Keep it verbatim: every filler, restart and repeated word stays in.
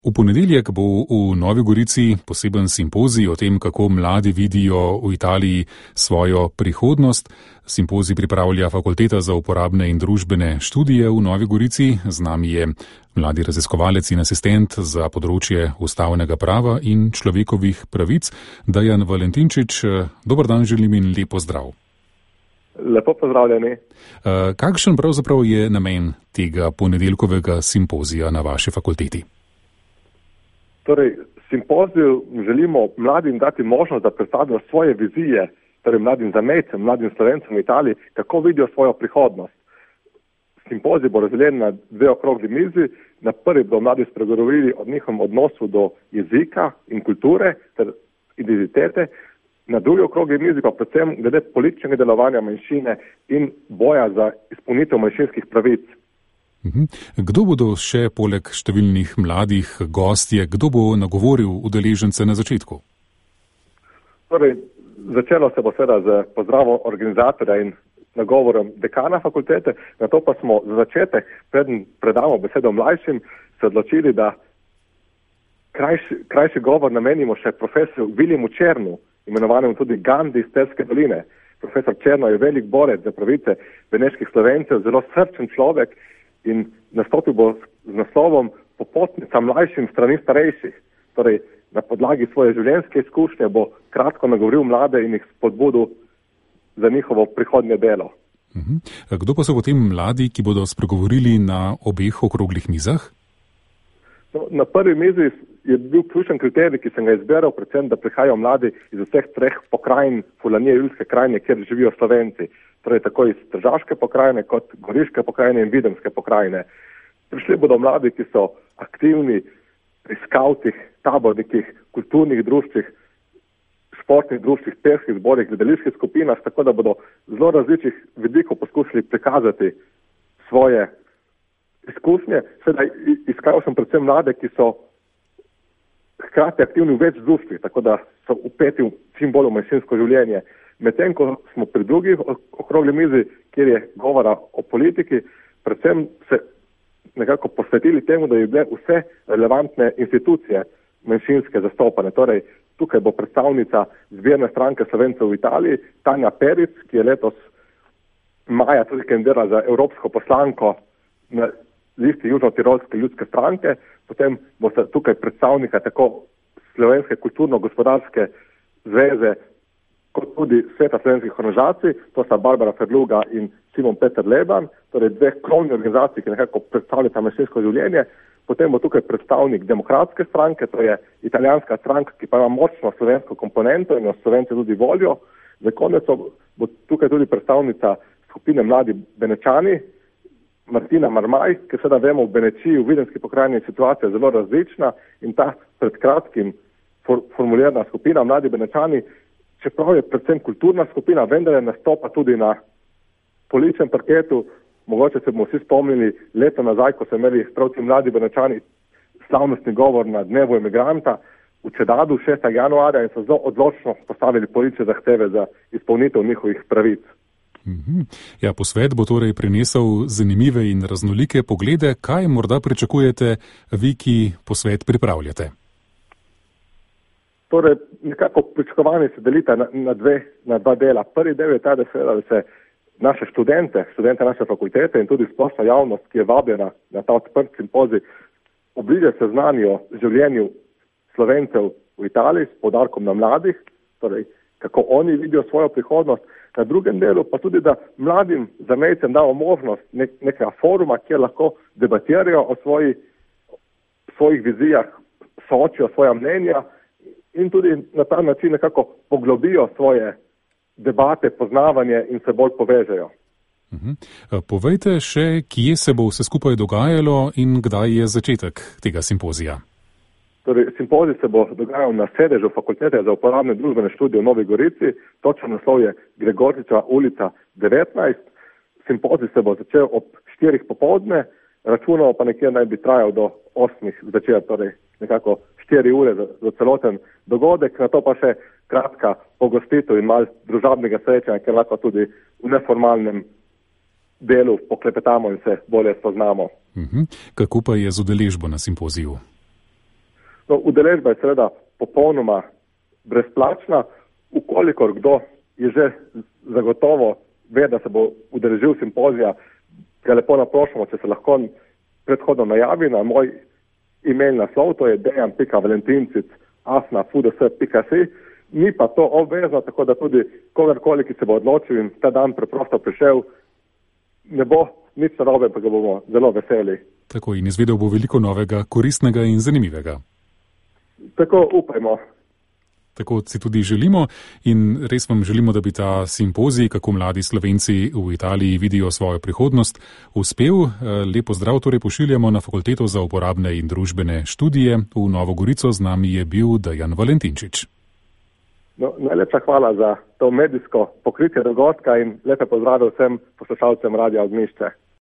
V ponedeljek bo v Novi Gorici poseben simpozij o tem, kako mladi vidijo v Italiji svojo prihodnost. Simpozij pripravlja Fakulteta za uporabne in družbene študije v Novi Gorici. Z nami je mladi raziskovalec in asistent za področje ustavnega prava in človekovih pravic Dejan Valentinčič. Dober dan želim in lep pozdrav. Lepo pozdravljeni. Kakšen pravzaprav je namen tega ponedeljkovega simpozija na vaši fakulteti? Torej, simpoziju želimo mladim dati možnost, da predstavijo svoje vizije, torej mladim zamejcem, mladim Slovencem v Italiji, kako vidijo svojo prihodnost. Simpozij bo razdeljen na dve okrogli mizi. Na prvi bodo mladi spregovorili o njihovem odnosu do jezika in kulture ter identitete, na drugi okrogli mizi pa predvsem glede političnega delovanja manjšine in boja za izpolnitev manjšinskih pravic. Kdo bodo še poleg številnih mladih gostje, kdo bo nagovoril udeležence na začetku? Torej, začelo se bo seveda z pozdravom organizatorja in nagovorom dekana fakultete, na to pa smo za začetek, preden predamo besedo mlajšim, se odločili, da krajši, krajši govor namenimo še profesorju Viljamu Černu, imenovanemu tudi Gandhi iz Terske doline. Profesor Černo je velik borec za pravice beneških Slovencev, zelo srčen človek, in nastopil bo z naslovom Popotnica mlajšim strani starejših. Torej, na podlagi svoje življenjske izkušnje bo kratko nagovoril mlade in jih spodbudil za njihovo prihodnje delo. Uhum. Kdo pa so potem mladi, ki bodo spregovorili na obeh okroglih mizah? No, na prvi mizi je bil ključen kriterij, ki sem ga izberal, predvsem, da prihajajo mladi iz vseh treh pokrajin Furlanije, Julijske krajine, kjer živijo Slovenci. Torej tako iz Tržaške pokrajine, kot Goriške pokrajine in Videmske pokrajine. Prišli bodo mladi, ki so aktivni pri skavtih, tabornikih, kulturnih društvih, športnih društvih, pevskih zborih, gledaliških skupinah, tako da bodo zelo različnih vidikov poskušali prikazati svoje izkušnje. Sedaj iskal sem predvsem mlade, ki so hkrati aktivni v več društvih, tako da so upeti v čim bolj v manjšinsko življenje. Medtem, ko smo pri drugih okrogli mizi, kjer je govora o politiki, predvsem se nekako posvetili temu, da je bile vse relevantne institucije manjšinske zastopane. Torej, tukaj bo predstavnica Zbirne stranke Slovencev v Italiji, Tanja Peric, ki je letos maja tudi kandidirala za evropsko poslanko na listi Južno-Tirolske ljudske stranke. Potem bo se tukaj predstavnika tako Slovenske kulturno-gospodarske zveze, kot tudi Sveta slovenskih organizacij, to sta Barbara Ferluga in Simon Peter Leban, torej dve krovni organizaciji, ki nekako predstavljata manjšinsko življenje. Potem bo tukaj predstavnik Demokratske stranke, to je italijanska stranka, ki pa ima močno slovensko komponento in jo Slovenci tudi volijo. Za konec bo tukaj tudi predstavnica skupine Mladi Benečani, Martina Marmaj, ker seveda vemo, v Benečiji, v Videmski pokrajini je situacija zelo različna in ta pred kratkim for, formulirana skupina Mladi Benečani, čeprav je predvsem kulturna skupina, vendar je nastopa tudi na političnem parketu. Mogoče se bomo vsi spomnili leto nazaj, ko so imeli prav ti Mladi Benečani slavnostni govor na dnevu emigranta v Čedadu šestega januarja in so zelo odločno postavili politične zahteve za izpolnitev njihovih pravic. Mhm. Ja, posvet bo torej prinesel zanimive in raznolike poglede. Kaj morda pričakujete vi, ki posvet pripravljate? Torej, nekako pričakovanje se delita na, na, dve, na dva dela. Prvi del je ta, da se, da se naše študente, študente naše fakultete in tudi splošna javnost, ki je vabljena na ta odprt simpozij, obliže seznanijo življenju Slovencev v Italiji s poudarkom na mladih, torej kako oni vidijo svojo prihodnost. Na drugem delu pa tudi, da mladim zamejcem damo možnost nek, nekega foruma, kjer lahko debatirajo o svoji, svojih vizijah, soočijo svoja mnenja, in tudi na ta način nekako poglobijo svoje debate, poznavanje in se bolj povežejo. Uhum. Povejte še, kje se bo vse skupaj dogajalo in kdaj je začetek tega simpozija? Torej, simpozij se bo dogajal na sedežu Fakultete za uporabne družbene študije v Novi Gorici, točno naslov je Gregorčičeva ulica devetnajst. Simpozij se bo začel ob štirih popoldne, računal pa nekje naj bi trajal do osmih zvečer, torej nekako štiri ure za, za celoten dogodek, na to pa še kratka pogostitev in malo družabnega srečanja, ker lahko tudi v neformalnem delu poklepetamo in se bolje spoznamo. Uhum. Kako pa je z udeležbo na simpoziju? No, udeležba je seveda popolnoma brezplačna, ukolikor kdo je že zagotovo ve, da se bo udeležil simpozija, ga lepo naprošamo, če se lahko predhodno najavi na moj e-mail naslov, to je dejan pika valentincic afna f u d s pika si. Ni pa to obvezno, tako da tudi kogarkoli, ki se bo odločil in ta dan preprosto prišel, ne bo nič narobe, pa ga bomo zelo veseli. Tako, in izvedel bo veliko novega, koristnega in zanimivega. Tako upajmo. Tako si tudi želimo in res vam želimo, da bi ta simpozij, kako mladi Slovenci v Italiji vidijo svojo prihodnost, uspel. Lepo zdrav torej pošiljamo na Fakulteto za uporabne in družbene študije v Novo Gorico. Z nami je bil Dejan Valentinčič. No, najlepša hvala za to medijsko pokritje dogodka in lepe pozdrave vsem poslušalcem Radia Ognjišče.